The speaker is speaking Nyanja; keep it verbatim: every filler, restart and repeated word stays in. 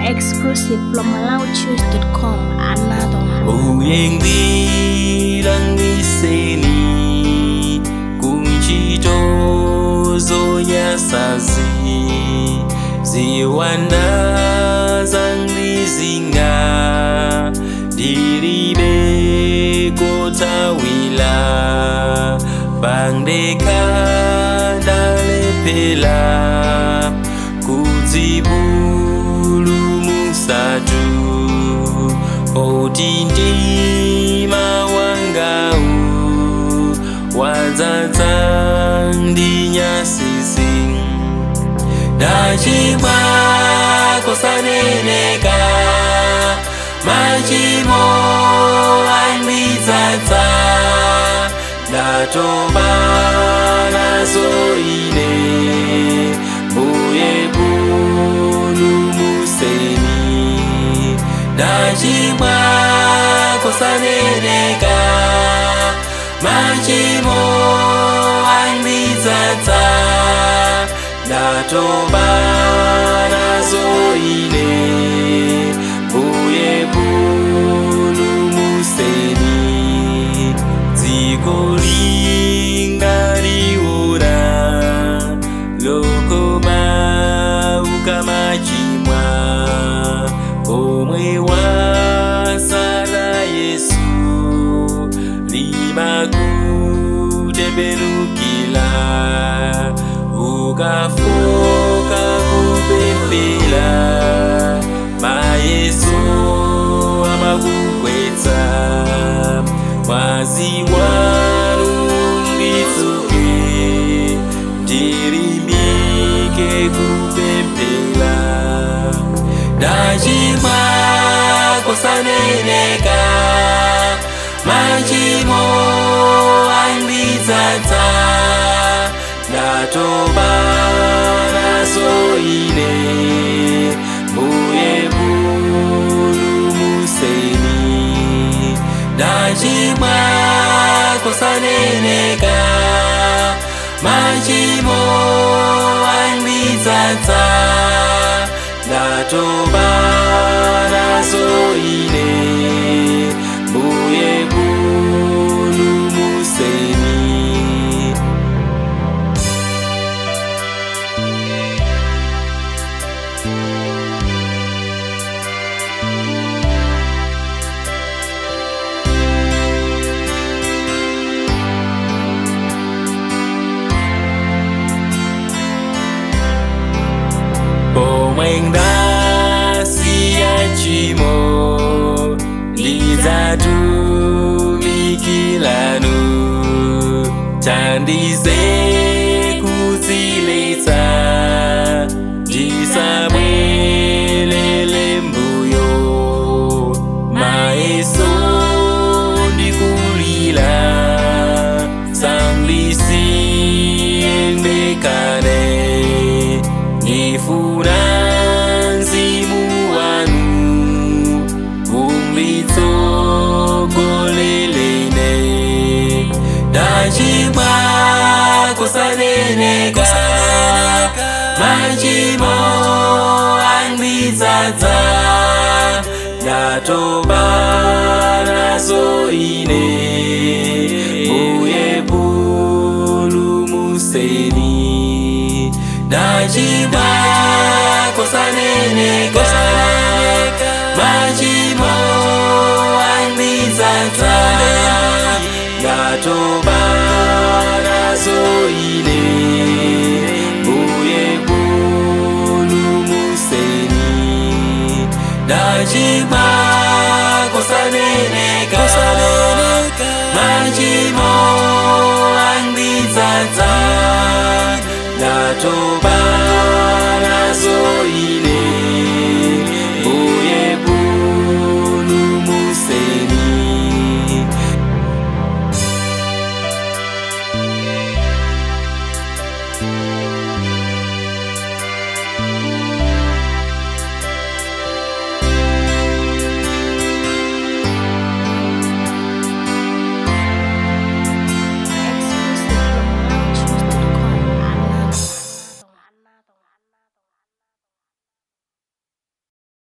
exclusive from malawi choose dot com. Another one. Uyendi langiseni kunchitozo nyasazi ziwanda zangizinga diribe kotawila bangdeka dalepela kuzibulu musatu otindima wangau wanzanzandi nyasisi dachimwa kosaneneka machimo anbizanza datoba nazoine buye bulu museni dachimwa kosaneneka machimo anbizanza datoba nazoine buye bulu museni zikolinganiura lokoma ukamachimwa omwe wasara yesu limakutembenukila ukafoka kupembela mayesu amakukwetsa mwazi wanu mbitsuke ndirimbike kupembela dachimwa kosaneneka machimo anbizanza datoba nazoine buye bulu museni dachimwa kosaneneka machimo anbizanza datoba nazoine buye bulu museni. Pomwenda siyachimo lizatumikilanu tandize kuziletsa jisabwelele mbuyo maeso ndikulila sanglisi endekane nifuna dachimwa kosaneneka machimo anbizanza datoba nazoine buye bulu museni dachimwa kosaneneka machimo anbizanza datoba nazoine buye bulu museni dachimwa kosaneneka machimo anbizanza datoba nazoine buye bulu museni. Thank you.